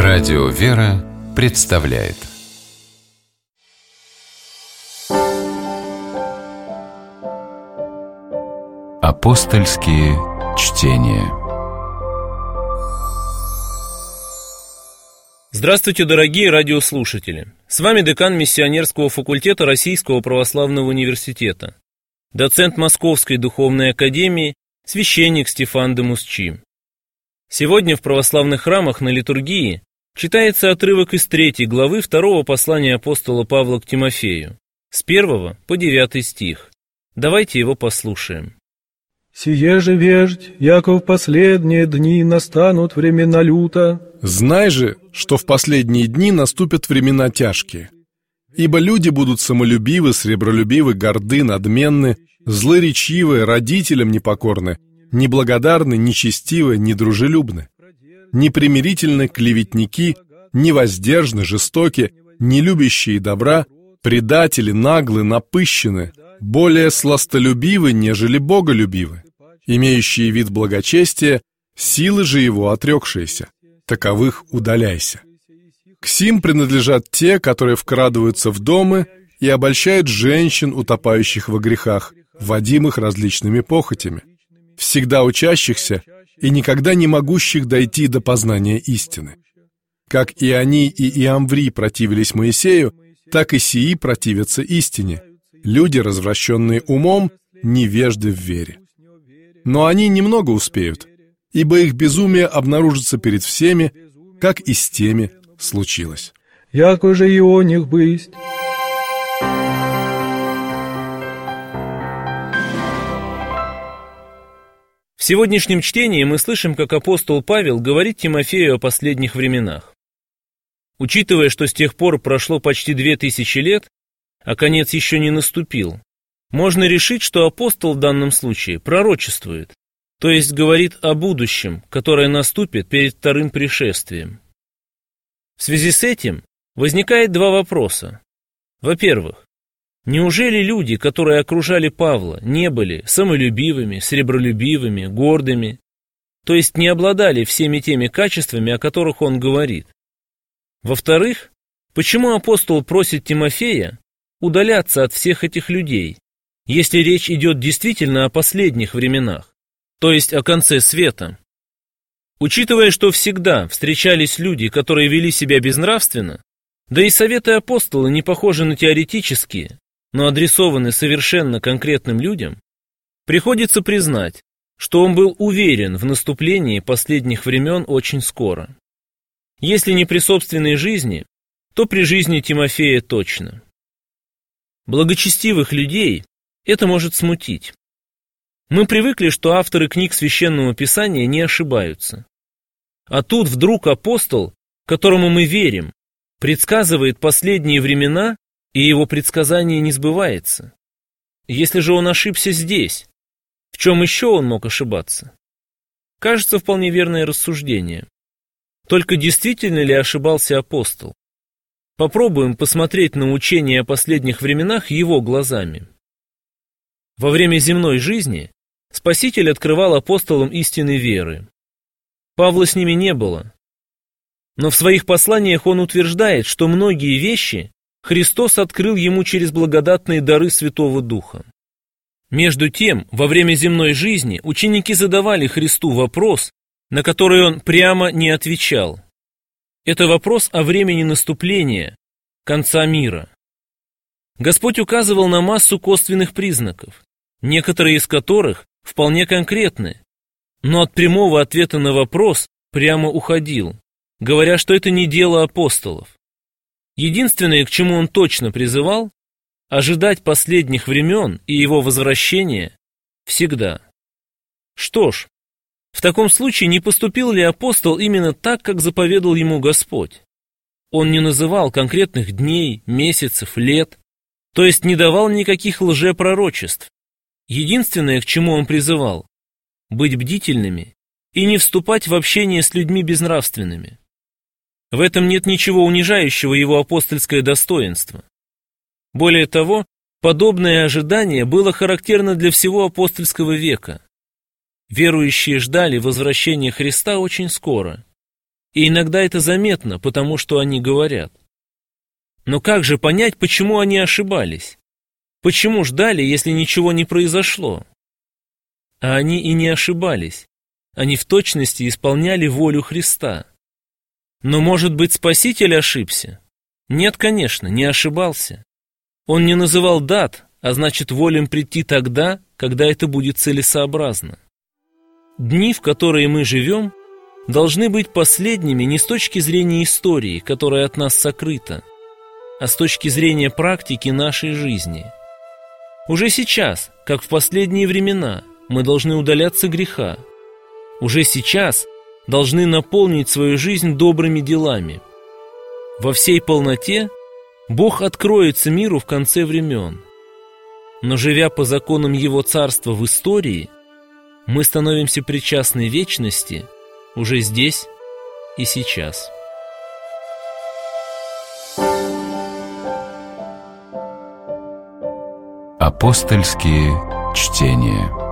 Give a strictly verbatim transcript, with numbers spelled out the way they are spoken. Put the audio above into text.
Радио «Вера» представляет Апостольские чтения. Здравствуйте, дорогие радиослушатели! С вами декан Миссионерского факультета Российского православного университета, доцент Московской духовной академии, священник Стефан де Мусчи. Сегодня в православных храмах на литургии читается отрывок из третьей главы второго послания апостола Павла к Тимофею, с первого по девятый стих. Давайте его послушаем. «Сие же веждь, яко в последние дни настанут времена люта. Знай же, что в последние дни наступят времена тяжкие. Ибо люди будут самолюбивы, сребролюбивы, горды, надменны, злоречивы, родителям непокорны, неблагодарны, нечестивы, недружелюбны, непримирительны, клеветники, невоздержны, жестоки, нелюбящие добра, предатели, наглы, напыщены, более сластолюбивы, нежели боголюбивы, имеющие вид благочестия, силы же его отрекшиеся. Таковых удаляйся. К сим принадлежат те, которые вкрадываются в дома и обольщают женщин, утопающих во грехах, водимых различными похотями, всегда учащихся и никогда не могущих дойти до познания истины. Как и они и Иамври противились Моисею, так и сии противятся истине, люди, развращенные умом, невежды в вере. Но они немного успеют, ибо их безумие обнаружится перед всеми, как и с теми случилось. Яко же и о них бысть». В сегодняшнем чтении мы слышим, как апостол Павел говорит Тимофею о последних временах. Учитывая, что с тех пор прошло почти две тысячи лет, а конец еще не наступил, можно решить, что апостол в данном случае пророчествует, то есть говорит о будущем, которое наступит перед вторым пришествием. В связи с этим возникает два вопроса. Во-первых, неужели люди, которые окружали Павла, не были самолюбивыми, сребролюбивыми, гордыми, то есть не обладали всеми теми качествами, о которых он говорит? Во-вторых, почему апостол просит Тимофея удаляться от всех этих людей, если речь идет действительно о последних временах, то есть о конце света? Учитывая, что всегда встречались люди, которые вели себя безнравственно, да и советы апостола не похожи на теоретические, но адресованы совершенно конкретным людям, приходится признать, что он был уверен в наступлении последних времен очень скоро. Если не при собственной жизни, то при жизни Тимофея точно. Благочестивых людей это может смутить. Мы привыкли, что авторы книг Священного Писания не ошибаются. А тут вдруг апостол, которому мы верим, предсказывает последние времена, и его предсказание не сбывается. Если же он ошибся здесь, в чем еще он мог ошибаться? Кажется, вполне верное рассуждение. Только действительно ли ошибался апостол? Попробуем посмотреть на учение о последних временах его глазами. Во время земной жизни Спаситель открывал апостолам истины веры. Павла с ними не было. Но в своих посланиях он утверждает, что многие вещи Христос открыл ему через благодатные дары Святого Духа. Между тем, во время земной жизни ученики задавали Христу вопрос, на который он прямо не отвечал. Это вопрос о времени наступления, конца мира. Господь указывал на массу косвенных признаков, некоторые из которых вполне конкретны, но от прямого ответа на вопрос прямо уходил, говоря, что это не дело апостолов. Единственное, к чему он точно призывал, ожидать последних времен и его возвращения всегда. Что ж, в таком случае не поступил ли апостол именно так, как заповедал ему Господь? Он не называл конкретных дней, месяцев, лет, то есть не давал никаких лжепророчеств. Единственное, к чему он призывал – быть бдительными и не вступать в общение с людьми безнравственными. В этом нет ничего унижающего его апостольское достоинство. Более того, подобное ожидание было характерно для всего апостольского века. Верующие ждали возвращения Христа очень скоро. И иногда это заметно, потому что они говорят. Но как же понять, почему они ошибались? Почему ждали, если ничего не произошло? А они и не ошибались. Они в точности исполняли волю Христа. Но, может быть, Спаситель ошибся? Нет, конечно, не ошибался. Он не называл дат, а значит, волен прийти тогда, когда это будет целесообразно. Дни, в которые мы живем, должны быть последними не с точки зрения истории, которая от нас сокрыта, а с точки зрения практики нашей жизни. Уже сейчас, как в последние времена, мы должны удаляться греха. Уже сейчас должны наполнить свою жизнь добрыми делами. Во всей полноте Бог откроется миру в конце времен. Но живя по законам Его Царства в истории, мы становимся причастны вечности уже здесь и сейчас. Апостольские чтения.